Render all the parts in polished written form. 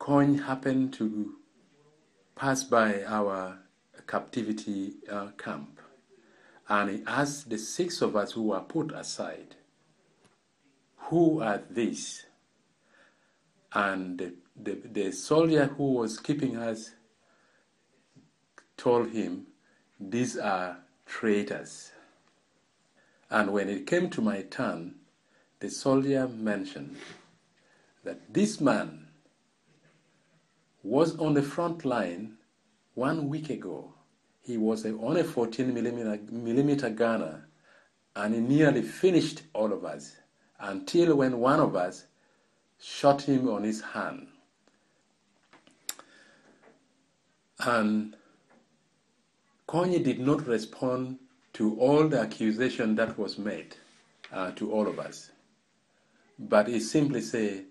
Kony happened to pass by our captivity camp, and he asked the 6 of us who were put aside, "Who are these?" And the soldier who was keeping us told him, "These are traitors." And when it came to my turn, the soldier mentioned that this man was on the front line 1 week ago. He was on a 14 millimeter gunner, and he nearly finished all of us until when one of us shot him on his hand. And Kony did not respond to all the accusation that was made to all of us, but he simply said,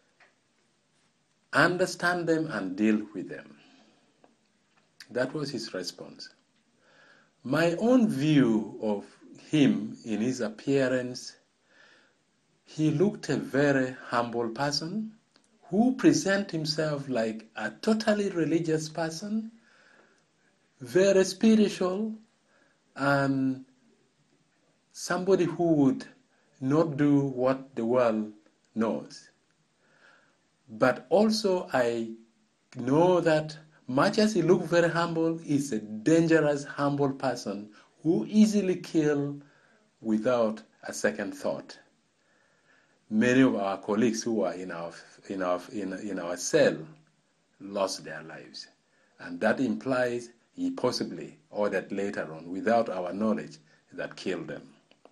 "Understand them and deal with them." That was his response. My own view of him in his appearance, he looked a very humble person who presented himself like a totally religious person, very spiritual, and somebody who would not do what the world knows. But also I know that much as he looked very humble, he's a dangerous, humble person who easily kills without a second thought. Many of our colleagues who were in our cell lost their lives, and that implies he possibly ordered later on, without our knowledge, that killed them.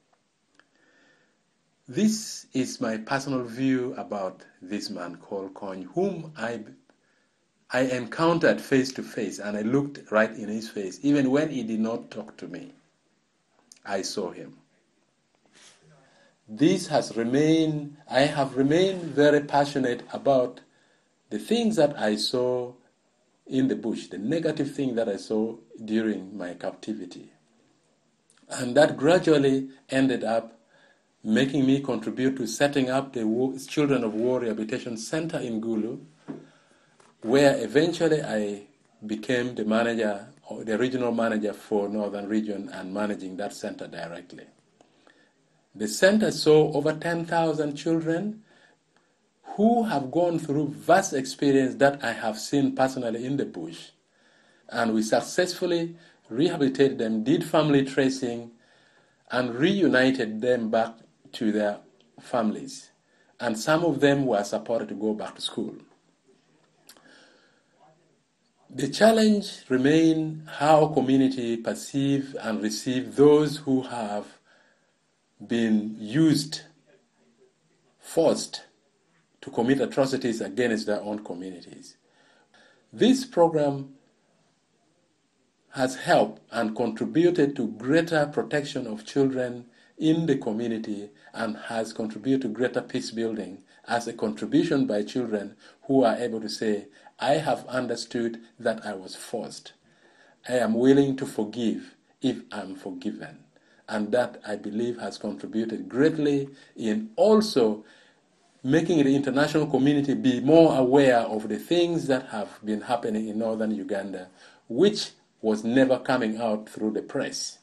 This is my personal view about this man called Kony, whom I encountered face to face, and I looked right in his face. Even when he did not talk to me, I saw him. I have remained very passionate about the things that I saw in the bush, the negative thing that I saw during my captivity. And that gradually ended up making me contribute to setting up the Children of War Rehabilitation Center in Gulu, where eventually I became the manager, or the regional manager for Northern Region, and managing that center directly. The center saw over 10,000 children who have gone through vast experience that I have seen personally in the bush, and we successfully rehabilitated them, did family tracing, and reunited them back to their families. And some of them were supported to go back to school. The challenge remains how community perceive and receive those who have been forced to commit atrocities against their own communities. This program has helped and contributed to greater protection of children in the community, and has contributed to greater peace building as a contribution by children who are able to say, "I have understood that I was forced. I am willing to forgive if I'm forgiven." And that, I believe, has contributed greatly in also making the international community be more aware of the things that have been happening in northern Uganda, which was never coming out through the press.